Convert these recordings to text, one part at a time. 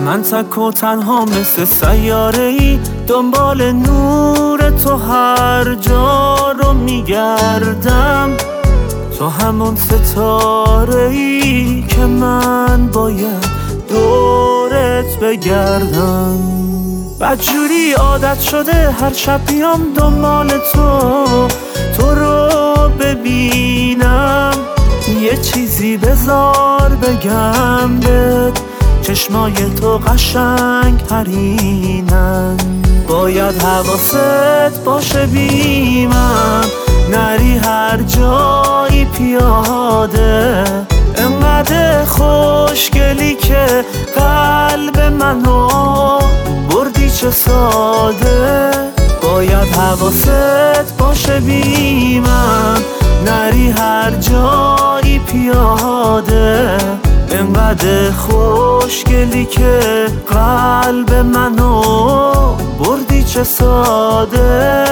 من تک و تنها مثل سیاره‌ای دنبال نور تو هر جا رو میگردم. تو همون ستاره‌ای که من باید دورت بگردم. بدجوری عادت شده هر شب بیام دنبال تو رو ببینم. یه چیزی بذار بگم بهت، چشمای تو قشنگ ترینن. باید حواست باشه بیمم، نری هر جایی پیاده. انقدر خوشگلی که قلب منو بردی چه ساده. باید حواست باشه بیمم، نری هر جایی پیاده. انقدر خوشگلی که قلب منو بردی چه ساده.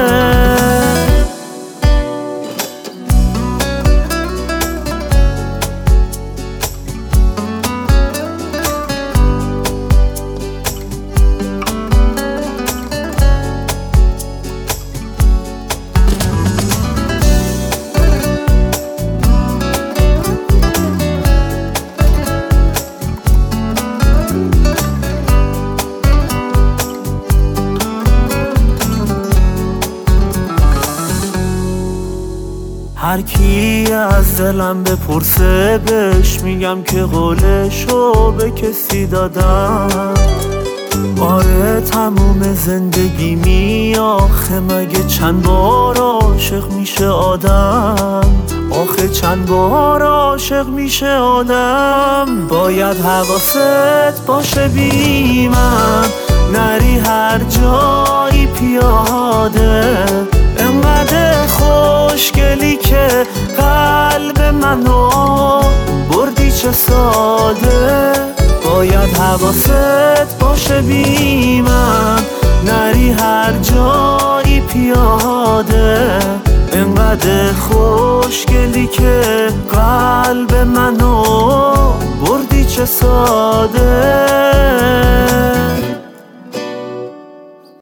هر کی از دلم بپرسه بهش میگم که قولشو به کسی دادم. آره تموم زندگیمی آخه مگه چند بار عاشق میشه آدم؟ آخه چند بار عاشق میشه آدم؟ باید حواست باشه بیمم، نری هر جایی پیاده. انقدر خوشگلی که قلب منو بردی چه ساده. باید حواست باشه بیمم، نری هر جایی پیاده. انقدر خوشگلی که قلب منو بردی چه ساده.